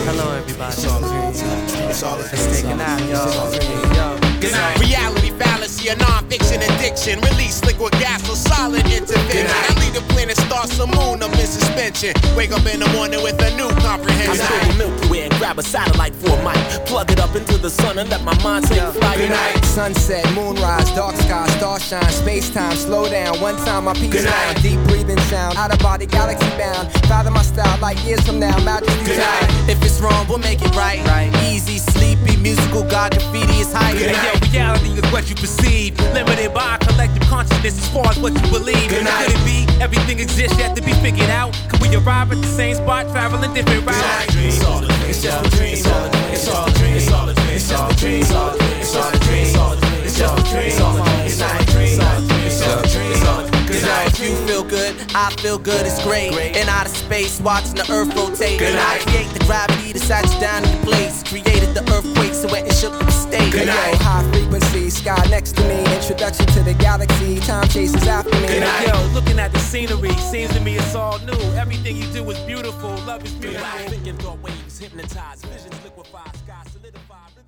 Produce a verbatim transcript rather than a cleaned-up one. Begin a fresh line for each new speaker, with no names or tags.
Hello, everybody.
It's all a dream. It's all a dream.
Let's take a nap, y'all.
Reality fallacy, a non-fiction addiction. Release liquid gas or solid intervention. I leave the planet, start some moon up in suspension. Wake up in the morning with a new comprehension.
I go to Milky Way and grab a satellite for a mic. Plug it up into the sun and let my mind take flight.
Good night. Sunset, moonrise, dark sky, starshine, space-time, slow down. One time my peace down. Deep breathing sound, out of body, galaxy bound. Fathom my style like years from now. Majesty
Good
time.
night. If it's wrong, we'll make it right.
Right.
Easy, sleepy, musical, God graffiti is high.
Hey, yo, reality is what you perceive. Limited by collective consciousness as far as what you believe.
Good night.
Could it be everything exists yet to be figured out? Could we arrive at the same spot, traveling different routes?
It's all a dream. It's just a dream. It's all a dream. It's all a dream. It's all a dream. It's all a dream. It's all a dream. It's all a dream. It's all a dream. It's just a dream. It's all a dream. It's all a dream. It's all a dream. It's all a dream. It's all a dream.
Good night.
If you feel good, I feel good, it's great. In outer space, watching the earth rotate.
Good
I
night.
create the gravity to sat you down in your place. Created the earthquake so it shook the state.
Hey, yo, high frequency, sky next to me. Introduction to the galaxy, time chasers after me.
Hey, yo, looking at the scenery, seems to me it's all new. Everything you do is beautiful, love is beautiful. Thinking thought waves, hypnotized, visions liquefy, sky solidify.